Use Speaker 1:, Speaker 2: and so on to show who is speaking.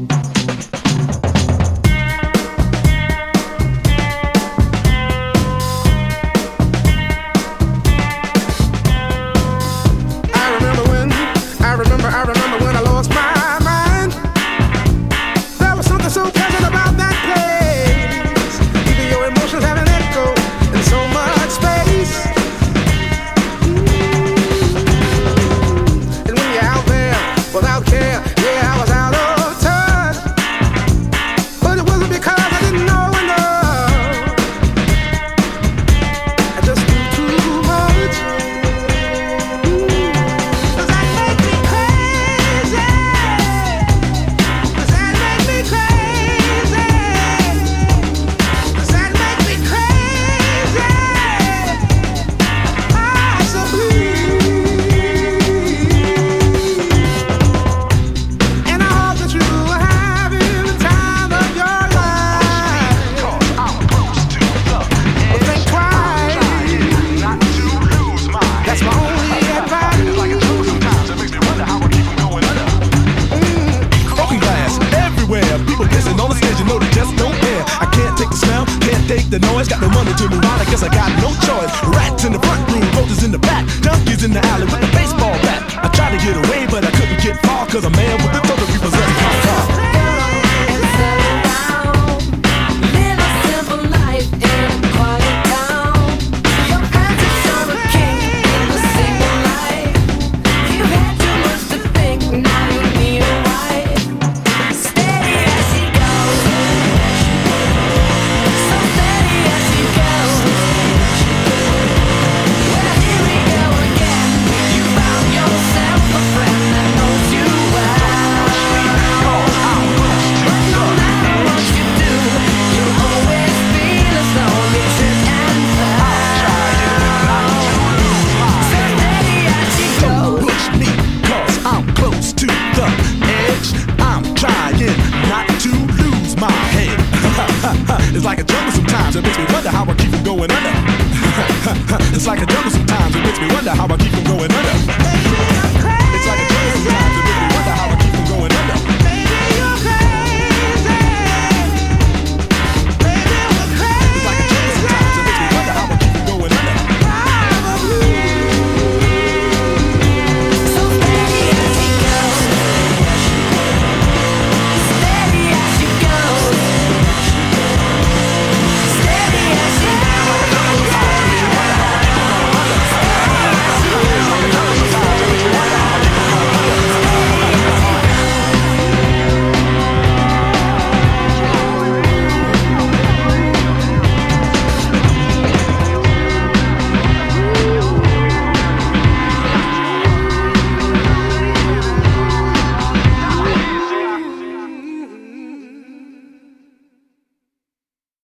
Speaker 1: The noise got no money to move on, I guess I got no choice. Rats in the front room, roaches in the back, junkies in the alley with a baseball bat. I tried to get away, but I couldn't get far, cause a man with the total repossessed my car. It's like a jungle sometimes, it makes me wonder how I keep from going under. It's like a jungle sometimes, it makes me wonder how I keep from going under.